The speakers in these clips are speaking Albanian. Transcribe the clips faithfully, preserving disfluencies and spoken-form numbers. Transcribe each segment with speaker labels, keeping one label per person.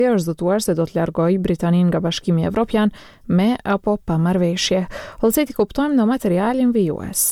Speaker 1: është zëtuar se do të largojë Britaninë nga Bashkimi Evropian me apo pa marrëveshje. Hollëseti kuptojmë në materialin vijues.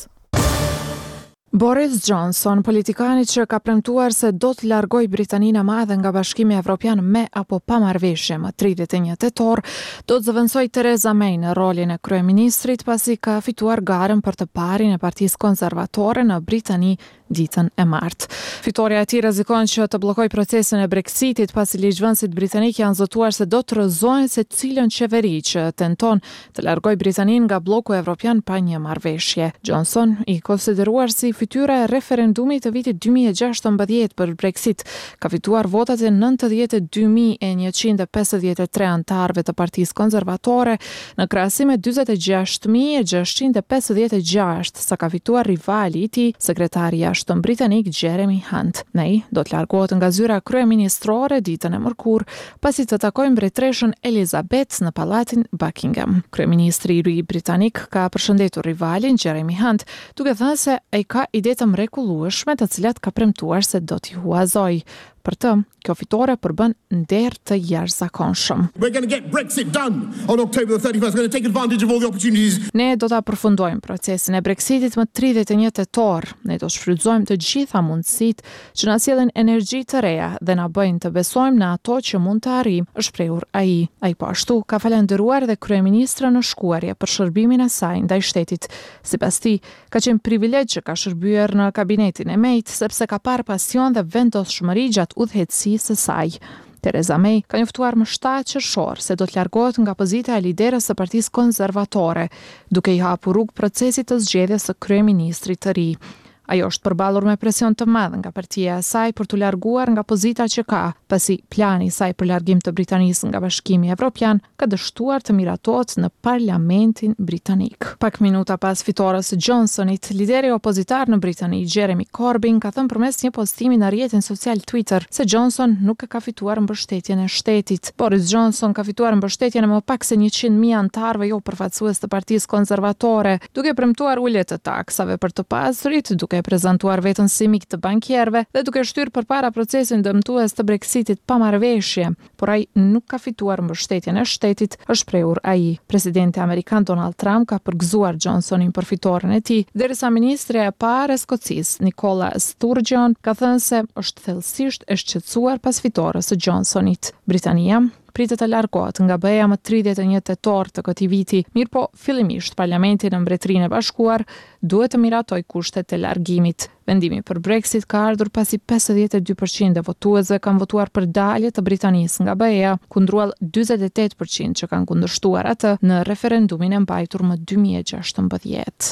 Speaker 1: Boris Johnson, politikani që ka premtuar se do të largojë Britaninë e Madhe nga Bashkimi Evropian me apo pa marrëveshje më tridhjetë e një tetor, do të zëvendësojë Theresa May në rolin e kryeministrit pasi ka fituar garën për të parin e Partisë Konservatore në Britani ditën e martë. Fitoria e tij rrezikon që të bllokojë procesin e Brexitit pasi ligjvënësit britanik janë zotuar se do të rrëzojnë se cilën qeveri që tenton të largojë Britaninë nga bloku evropian pa një marrëveshje. Johnson, i konsideruar si fytyra e referendumit të vitit dy mijë e gjashtëmbëdhjetë për Brexit, ka fituar votat e nëntëdhjetë e dy mijë e njëqind e pesëdhjetë e tre anëtarëve të Partisë Konservatore në krahasim me dyzet e gjashtë mijë e gjashtëqind e pesëdhjetë e gjashtë sa ka fituar rivali i tij, sekretari jashtëm britanik Jeremy Hunt. May do të largohet nga zyra kryeministrore ditën e mërkurë pasi të takojë mbretreshën Elizabeth në pallatin Buckingham. Kryeministri i ri britanik ka përshëndetur rivalin Jeremy Hunt, duke thënë se ai ka ide të mrekullueshme të cilat ka premtuar se do t'i huazojë. Për të, kjo fitore përbën nder të jashtëzakonshëm.
Speaker 2: We're going to get Brexit done on October the thirty-first. We're going to take advantage of all the opportunities.
Speaker 1: Ne do ta përfundojmë procesin e Brexitit më tridhjetë e një tetor. Ne do shfrytëzojmë të gjitha mundësitë që na sjellin energji të reja dhe na bëjnë të besojmë në ato që mund të arrijmë, është shprehur ai. Ai po ashtu ka falendëruar edhe kryeministrën në shkuarje për shërbimin e saj ndaj shtetit. Sipas tij, ka qenë privilegj që ka shërbyer në kabinetin e May sepse ka parë pasion dhe vendosshmëri gjatë udhëheqësisë së saj. Theresa May ka njoftuar më shtatë qershor se do të largohet nga pozita e liderës së Partisë Konservatore, duke i hapur rrugë procesit të zgjedhjes së kryeministrit të ri. Ajo është përballur me presion të madh nga partia e saj për të larguar nga pozita që ka, pasi plani i saj për largim të Britanisë nga Bashkimi Evropian ka dështuar të miratohet në Parlamentin britanik. Pak minuta pas fitores së Johnsonit, lideri opozitar në Britani, Jeremy Corbyn, ka thënë përmes një postimi në rrjetin social Twitter se Johnson nuk e ka fituar mbështetjen e shtetit. Boris Johnson ka fituar mbështetjen e më pak se njëqind mijë anëtarëve jo përfaqësues të Partisë Konservatore, duke premtuar ulje të taksave për të pasurit, duke e prezantuar veten si mik të bankierëve dhe duke shtyrë përpara procesin dëmtues të Brexitit pa marrëveshje, por ai nuk ka fituar mbështetjen e shtetit, është shprehur ai. Presidenti amerikan Donald Trump ka përgëzuar Johnsonin për fitoren e tij, derisa ministri e parë e Skocisë, Nicola Sturgeon, ka thënë se është thellësisht e shqetësuar pas fitores së Johnsonit. Britania pritet të largohet nga B E A më tridhjetë e një tetor të këtij viti, mirë po fillimisht Parlamenti në Mbretërinë e Bashkuar duhet të miratoj kushtet e largimit. Vendimi për Brexit ka ardhur pasi pesëdhjetë e dy përqind e votuesve kanë votuar për dalje të Britanisë nga B E A, kundruar dyzet e tetë përqind që kanë kundërshtuar atë në referendumin e mbajtur më dy mijë e gjashtëmbëdhjetë.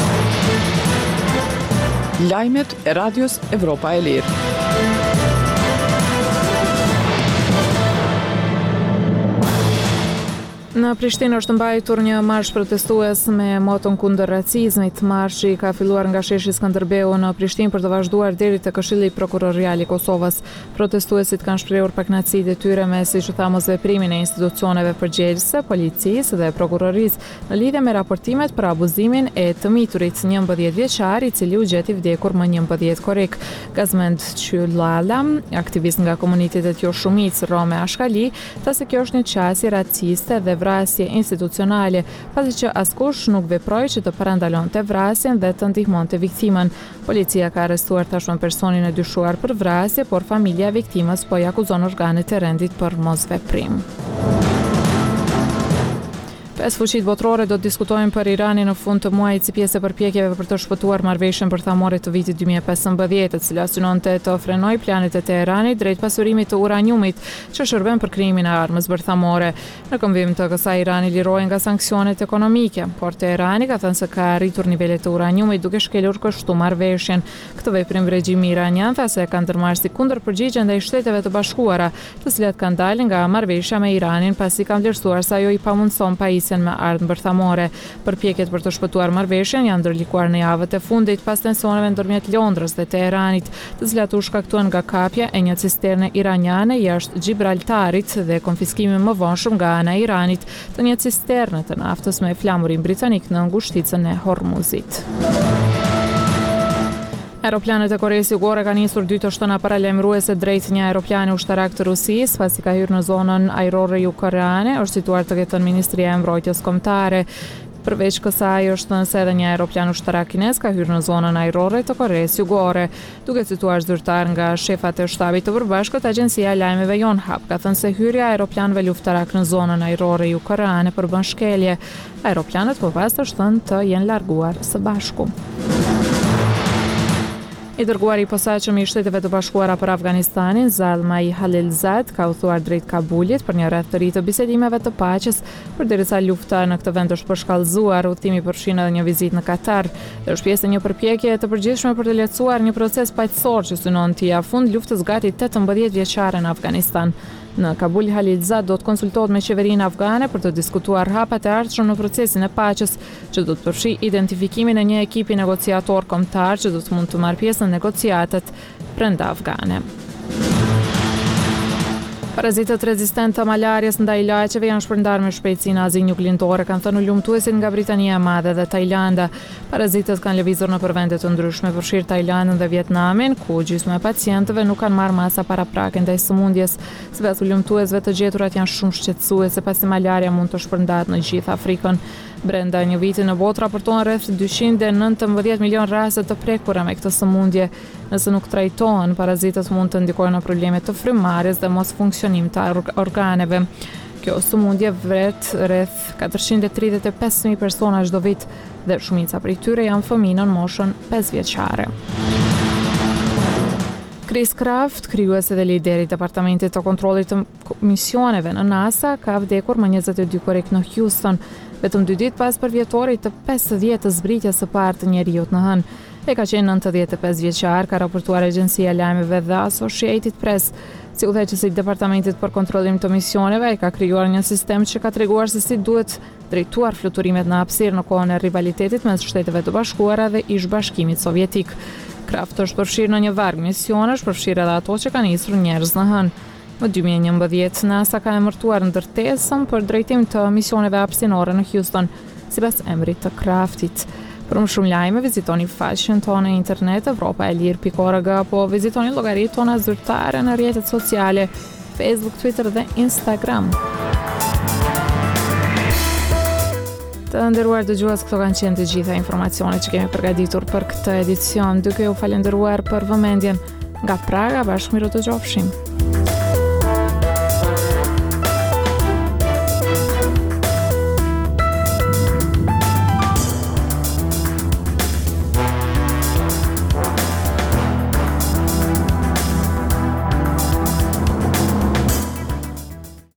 Speaker 3: Lajmet e Radios Evropa e Lirë.
Speaker 1: Në Prishtinë është mbajtur një marsh protestues me moton kundër racizmit. Marshi ka filluar nga sheshi Skënderbeu në Prishtinë për të vazhduar deri te Këshilli Prokurorial i Kosovës. Protestuesit kanë shprehur pakënaqësitë e tyre me siç u tha mosveprimin e institucioneve përgjegjëse, policisë dhe prokurorisë në lidhje me raportimet për abuzimin e të miturit njëmbëdhjetë vjeçar i cili u gjeti vdekur më njëmbëdhjetë korrik. Gazmend Qyllala, aktivist nga komunitetet jo shumicë rome Ashkali, tha se kjo është një qasje raciste dhe vrasje institucionale, pasi që askush nuk veproi që të parandalonte vrasjen dhe të ndihmonte viktimën. Policia ka arrestuar tashmë personin e dyshuar për vrasje, por familja e viktimës po i akuzon organet e rendit për mosveprim. Pesë fuqitë botërore do të diskutojnë për Iranin në fund të muajit si pjesë e përpjekjeve për të shpëtuar marrëveshjen bërthamore të vitit dy mijë e pesëmbëdhjetë, e cila synonte të frenojë planet e Teheranit drejt pasurimit të uraniumit që shërben për krijimin e armës bërthamore. Në këmbim të kësaj Irani lirohej nga sanksionet ekonomike, por Teherani ka thënë se ka arritur nivelet e uraniumit duke shkelur kështu marrëveshjen. Këtë veprim regjimi iranian tha se ka ndërmarrë si kundërpërgjigje ndaj Shteteve të Bashkuara, të cilat kanë dalë nga marrëveshja me Iranin pasi kanë vlerësuar se ajo i pamundson pajisjen me armë bërthamore. Përpjekjet për të shpëtuar marrëveshjen janë ndërlikuar në javët e fundit pas tensioneve ndërmjet Londrës dhe Teheranit, të cilat u shkaktuan nga kapja e një cisterne iraniane jashtë Gibraltarit dhe konfiskimi më vonshëm nga ana e Iranit të një cisterne të naftës me flamurin britanik në ngushticën e Hormuzit. Aeroplanet e Koreas Jugore ka nisur dy të shtëna paralajmëruese drejt një aeroplani ushtarak të Rusisë, pasi ka hyrë në zonën ajrore jugkoreane, është situar të ketë Ministria e Mbrojtjes Kombëtare. Përveç kësaj është thënë se edhe një aeroplan ushtarak kinez ka hyrë në zonën ajrore të Koreas Jugore. Duke cituar zyrtar nga shefat e shtabit të përbashkët, agjencia e lajmeve Yonhap ka thënë se hyrja e aeroplanëve luftarak në zonën ajrore jugkoreane përbën shkelje. Aeroplanet po pas është thënë të jenë larguar së bashku. I dërguari i posaçëm i Shteteve të Bashkuara për Afganistanin, Zalmay Khalilzad, ka udhëtuar drejt Kabulit për një rreth të ri të bisedimeve të paqes, përderisa lufta në këtë vend është përshkallëzuar. Udhëtimi përfshin edhe një vizitë në Katar, dhe është pjesë e një përpjekje të përgjithshme për të lehtësuar një proces paqësor që synon të ia fund luftës gati tetëmbëdhjetë vjeçare në Afganistan. Në Kabul, Khalilzad do të konsultohet me qeverinë afgane për të diskutuar hapat e ardhshëm në procesin e paqes, që do të përfshi identifikimin e një ekipi negociator kombëtar që do të mund të marrë pjesë në negociatet brenda afgane. Parazitët rezistent të malarjes ndaj ilaçeve janë shpërndarë me shpejtësi në Azinë Juglindore, kanë thënë lumtuesit nga Britania e Madhe dhe Tajlanda. Parazitët kanë lëvizur në vende të ndryshme, përfshirë Tajlandën dhe Vietnamin, ku gjysma e pacientëve nuk kanë marrë masa paraprake ndaj sëmundjes. Sipas lumtuesve, të gjeturat janë shumë shqetësuese, pasi malaria mund të shpërndahet në gjithë Afrikën. Brenda një viti në botë raportohen rreth dyqind e nëntëmbëdhjetë milion raste të prekura me këtë sëmundje. Nëse nuk trajtohen, parazitët mund të ndikojnë në probleme të frymarrjes dhe mos funksionim të organeve. Kjo sëmundje vret rreth katërqind e tridhjetë e pesë mijë persona çdo vit, dhe shumica prej tyre janë fëmijë në moshën pesë vjeçare. Chris Kraft, krijuesi dhe lideri i Departamentit të Kontrollit të Misioneve në NASA, ka vdekur më njëzet e dy korrik në Houston, vetëm dy ditë pas përvjetorit të pesëdhjetë zbritjes së parë të njeriut në hënë. E ka qenë nëntëdhjetë e pesë vjeçar, ka raportuar agjencia e lajmeve The Associated Press. Si udhëheqësi i Departamentit për Kontrollim të Misioneve, ai ka krijuar një sistem që ka treguar se si duhet drejtuar fluturimet në hapësirë në kohën e rivalitetit mes Shteteve të Bashkuara dhe ish-bashkimit sovjetik. Kraft është përfshirë në një varg misionesh, përfshirë edhe ato që kanë nisur njerëz në hënë. Në dy mijë e njëmbëdhjetë, NASA ka emërtuar ndërtesën për drejtim të misioneve hapësinore në Houston, sipas emrit të Kraftit. Për më shumë lajme, vizitoni faqen tonë në internet evropa e lirë pikë org, apo vizitoni llogaritë tona zyrtare në rrjetet sociale, Facebook, Twitter dhe Instagram. Të nderuar dëgjues, këto kanë qenë të gjitha informacionet që kemi përgatitur për këtë edicion, duke ju falendëruar për vëmendjen. Nga Praga, bashkë miru të gjofshim.